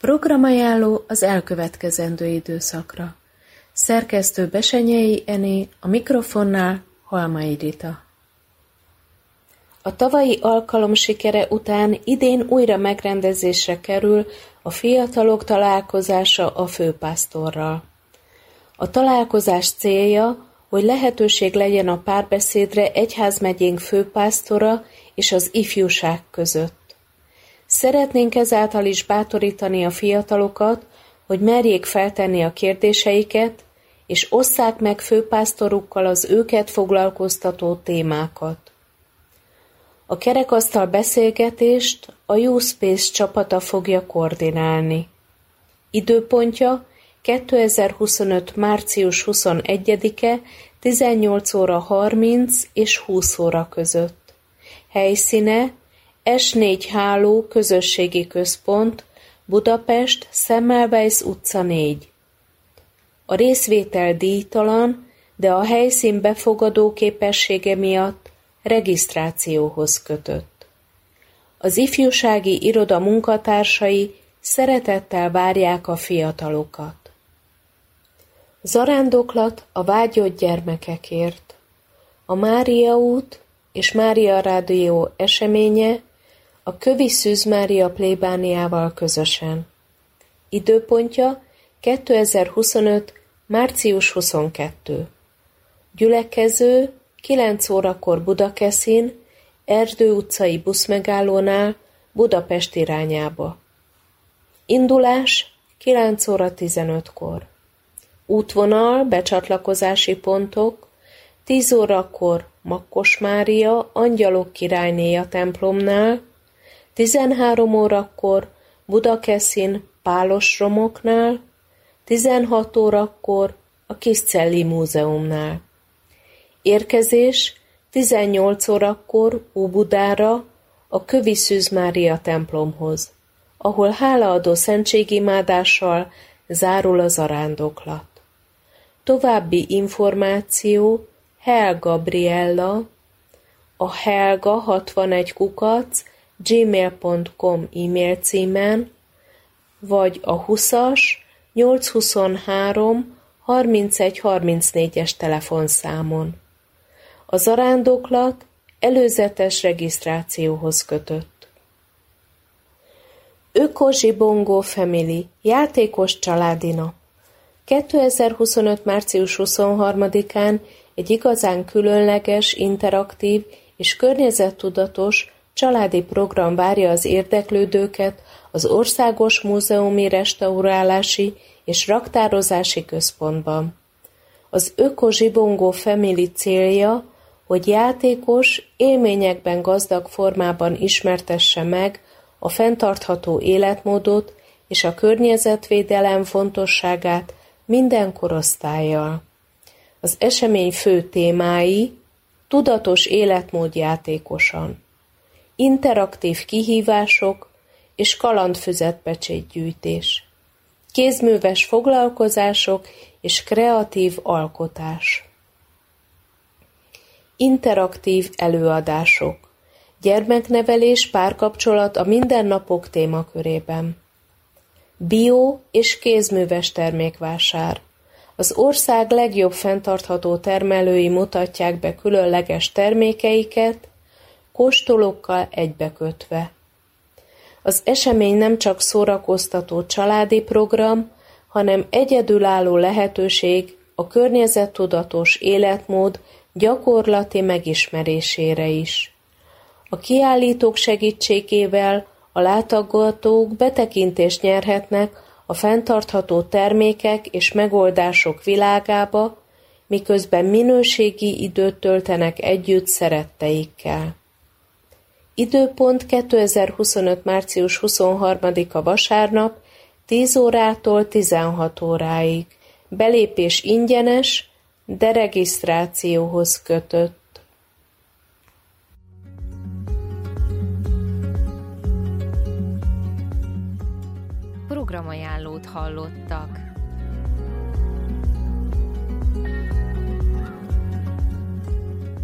Programajánló az elkövetkezendő időszakra. Szerkesztő Besenyei Ené, a mikrofonnál Halmai Rita. A tavalyi alkalom sikere után idén újra megrendezésre kerül a fiatalok találkozása a főpásztorral. A találkozás célja, hogy lehetőség legyen a párbeszédre egyházmegyénk főpásztora és az ifjúság között. Szeretnénk ezáltal is bátorítani a fiatalokat, hogy merjék feltenni a kérdéseiket, és osszák meg főpásztorukkal az őket foglalkoztató témákat. A kerekasztal beszélgetést a YouSpace csapata fogja koordinálni. Időpontja 2025. március 21-e 18 óra 30 és 20 óra között. Helyszíne S4 Háló Közösségi Központ, Budapest, Semmelweis utca 4. A részvétel díjtalan, de a helyszín befogadó képessége miatt regisztrációhoz kötött. Az ifjúsági iroda munkatársai szeretettel várják a fiatalokat. Zarándoklat a vágyott gyermekekért. A Mária út és Mária Rádió eseménye a Kövi Szűz Mária plébániával közösen. Időpontja 2025. március 22. Gyülekező 9 órakor Budakeszin, Erdő utcai buszmegállónál Budapest irányába. Indulás 9 óra 15-kor. Útvonal, becsatlakozási pontok 10 órakor Makkos Mária, Angyalok királynéja templomnál, 13 órakor Budakeszin Pálosromoknál, 16 órakor a Kiscelli Múzeumnál. Érkezés 18 órakor Óbudára a Kövi Szűz Mária templomhoz, ahol hálaadó szentségimádással zárul a zarándoklat. További információ Hell Gabriella, a helga61@gmail.com e-mail címen, vagy a 20-as 823 3134-es telefonszámon. A zarándoklat előzetes regisztrációhoz kötött. Öko Zsibongó Family, játékos családi nap. 2025. március 23-án egy igazán különleges, interaktív és környezettudatos családi program várja az érdeklődőket az Országos Múzeumi Restaurálási és Raktározási Központban. Az Öko Zsibongó Family célja, hogy játékos, élményekben gazdag formában ismertesse meg a fenntartható életmódot és a környezetvédelem fontosságát minden korosztállyal. Az esemény fő témái: tudatos életmód játékosan, interaktív kihívások és kalandfüzetpecsétgyűjtés, kézműves foglalkozások és kreatív alkotás. Interaktív előadások, gyermeknevelés, párkapcsolat a mindennapok témakörében. Bio és kézműves termékvásár. Az ország legjobb fenntartható termelői mutatják be különleges termékeiket, kóstolókkal egybekötve. Az esemény nem csak szórakoztató családi program, hanem egyedülálló lehetőség a környezettudatos életmód gyakorlati megismerésére is. A kiállítók segítségével a látogatók betekintést nyerhetnek a fenntartható termékek és megoldások világába, miközben minőségi időt töltenek együtt szeretteikkel. Időpont 2025. március 23-a vasárnap 10 órától 16 óráig. Belépés ingyenes, de regisztrációhoz kötött. Programajánlót hallottak.